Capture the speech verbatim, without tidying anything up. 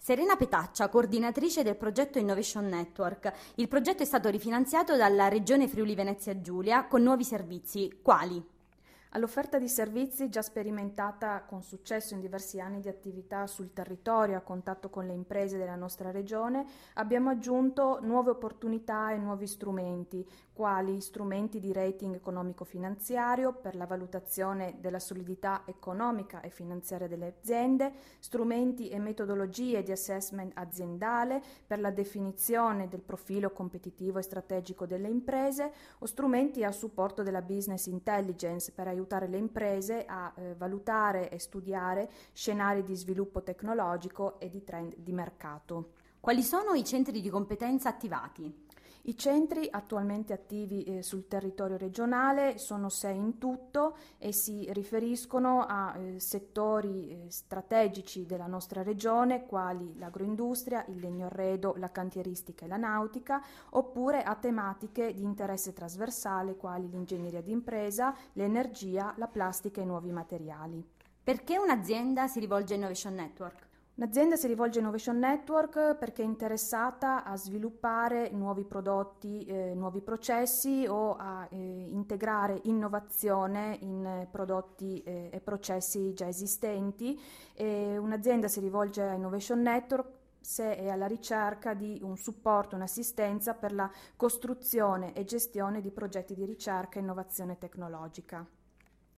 Serena Petaccia, coordinatrice del progetto Innovation Network. Il progetto è stato rifinanziato dalla Regione Friuli Venezia Giulia con nuovi servizi. Quali? All'offerta di servizi già sperimentata con successo in diversi anni di attività sul territorio a contatto con le imprese della nostra regione, abbiamo aggiunto nuove opportunità e nuovi strumenti, quali strumenti di rating economico-finanziario per la valutazione della solidità economica e finanziaria delle aziende, strumenti e metodologie di assessment aziendale per la definizione del profilo competitivo e strategico delle imprese o strumenti a supporto della business intelligence per aiutare aiutare le imprese a eh, valutare e studiare scenari di sviluppo tecnologico e di trend di mercato. Quali sono i centri di competenza attivati? I centri attualmente attivi eh, sul territorio regionale sono sei in tutto e si riferiscono a eh, settori eh, strategici della nostra regione, quali l'agroindustria, il legno arredo, la cantieristica e la nautica, oppure a tematiche di interesse trasversale, quali l'ingegneria d'impresa, l'energia, la plastica e i nuovi materiali. Perché un'azienda si rivolge a Innovation Network? Un'azienda si rivolge a Innovation Network perché è interessata a sviluppare nuovi prodotti, eh, nuovi processi o a eh, integrare innovazione in eh, prodotti eh, e processi già esistenti. E un'azienda si rivolge a Innovation Network se è alla ricerca di un supporto, un'assistenza per la costruzione e gestione di progetti di ricerca e innovazione tecnologica.